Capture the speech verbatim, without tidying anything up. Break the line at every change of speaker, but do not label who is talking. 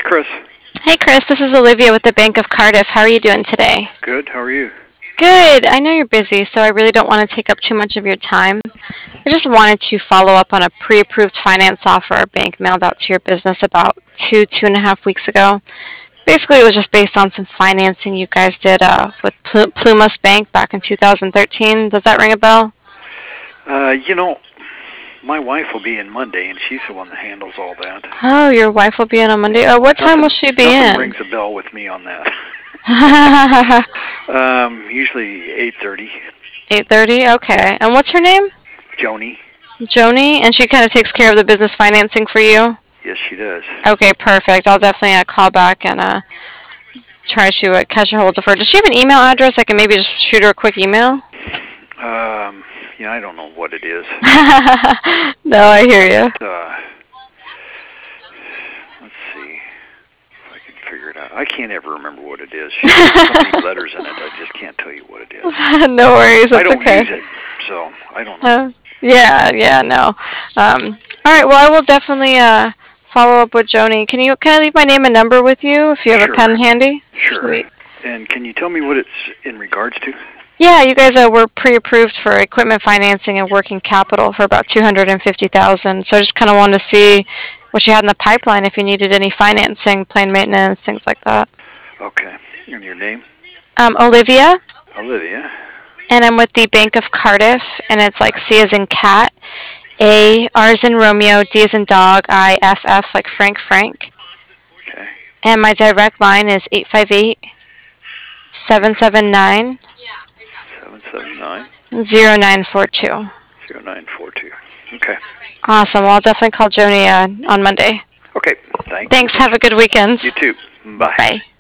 Chris.
Hey Chris, this is Olivia with the Bank of Cardiff. How are you doing today?
Good. How are you?
Good. I know you're busy, so I really don't want to take up too much of your time. I just wanted to follow up on a pre-approved finance offer our bank mailed out to your business about two, two and a half weeks ago. Basically, it was just based on some financing you guys did uh, with Pl- Plumas Bank back in two thousand thirteen. Does that ring a bell?
Uh, you know, my wife will be in Monday, and she's the one that handles all that.
Oh, your wife will be in on Monday. Uh, what time
Nothing,
will she be
nothing
in?
rings a bell with me on that. um, usually eight thirty.
eight thirty? Okay. And what's her name?
Joni.
Joni? And she kind of takes care of the business financing for you?
Yes, she does.
Okay, perfect. I'll definitely uh, call back and uh, try to uh, catch a hold of her. Does she have an email address? I can maybe just shoot her a quick email?
Um, yeah, I don't know what it is.
No, I hear you.
Uh, let's see if I can figure it out. I can't ever remember what it is. She has so many letters in it, I just can't tell you what it is.
No worries, that's
I don't
okay.
use it, so I don't know.
Uh, yeah, yeah, no. Um, all right, well, I will definitely uh, follow up with Joni. Can you can I leave my name and number with you if you have
Sure.
a pen handy?
Sure.
Sweet.
And can you tell me what it's in regards to?
Yeah, you guys uh, were pre-approved for equipment financing and working capital for about two hundred fifty thousand dollars. So I just kind of wanted to see what you had in the pipeline, if you needed any financing, plane maintenance, things like that.
Okay. And your name?
Um, Olivia,
Olivia.
and I'm with the Bank of Cardiff, and it's like C as in cat, A, R as in Romeo, D as in dog, I, F, F like Frank, Frank.
Okay.
And my direct line is eight five eight, seven seven nine,
seven seven nine,
zero nine four two.
zero nine four two. Okay.
Awesome. Well, I'll definitely call Joni uh, on Monday.
Okay. Thanks.
Thanks. Have a good weekend.
You too. Bye.
Bye.